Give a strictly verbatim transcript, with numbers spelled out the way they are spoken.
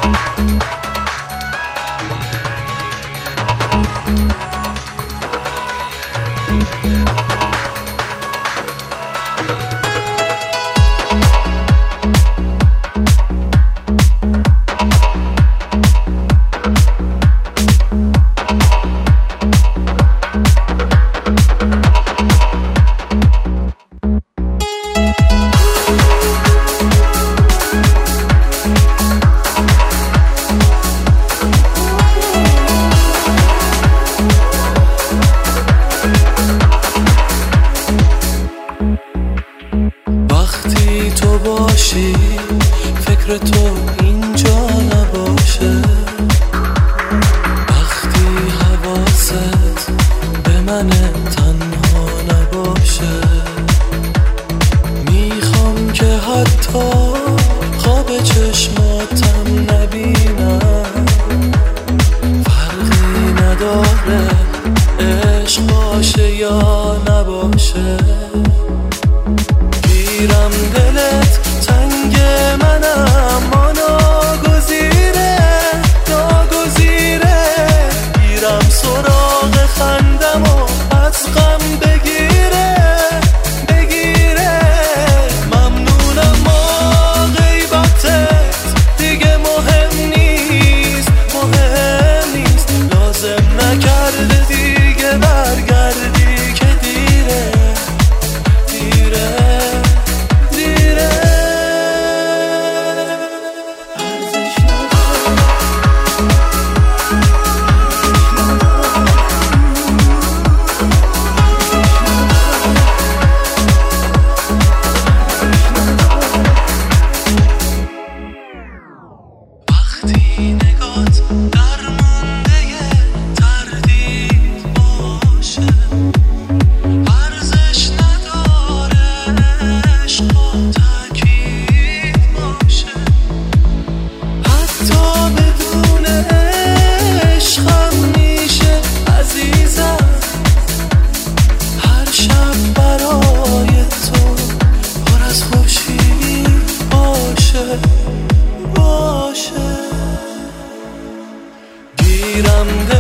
وقتی تو باشی فکر تو اینجا نباشه، وقتی حواست به من تنها نباشه، میخوام که حتی خواب چشماتم نبینم، فرقی نداره عشق باشه یا نباشه. گیرم دلت تنگ منم اما ناگزیره ناگزیره، گیرم سراغ خندم و از غم بگیره بگیره. ممنونم ما غیبتت دیگه مهم نیست مهم نیست، لازم نکرده دیگه برگردی که دیره دیره. وقتی نگات درمونده تردید باشه، ارزش نداره عشق و تأکید باشه، حتی بدون عشقم میشه عزیزم هر شب برای تو پر از خورشید باشه باشه. گیرم